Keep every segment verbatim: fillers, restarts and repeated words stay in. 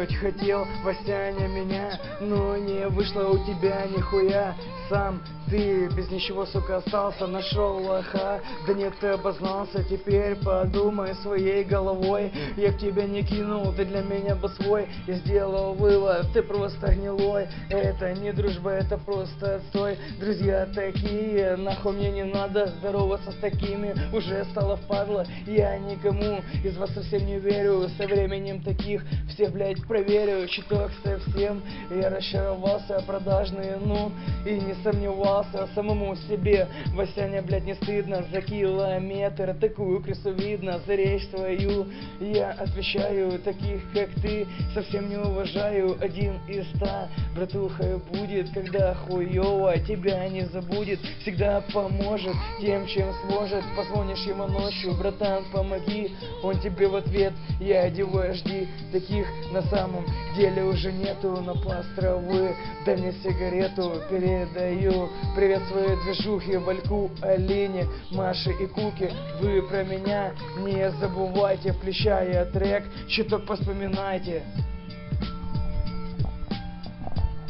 Трахнуть хотел, Васяня, меня, но не вышло у тебя нихуя. Сам ты без ничего, сука, остался, нашел лоха. Да нет, ты обознался, теперь подумай своей головой. Я к тебе не кинул, ты для меня бы свой. Я сделал вывод, ты просто гнилой. Это не дружба, это просто отстой. Друзья такие, нахуй мне не надо здороваться с такими. Уже стало впадло, я никому из вас совсем не верю. Со временем таких всех, блять, проверю. Чуток совсем, я расчаровался, продажный, ну, и не сомневался самому себе. Васяня, блядь, не стыдно за километр такую крысу видно, за речь свою я отвечаю. Таких, как ты, совсем не уважаю. Один из ста, братуха, будет, когда хуёво тебя не забудет. Всегда поможет тем, чем сможет. Позвонишь ему ночью, братан, помоги, он тебе в ответ, я одеваю, жди. Таких на самом деле уже нету, на островы, дай мне сигарету, передаю привет своей движухе, Вальку, Алине, Маше и Куке. Вы про меня не забывайте, включая трек, чуток поспоминайте.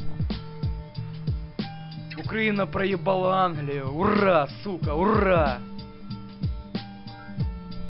Украина проебала Англию, ура, сука, ура!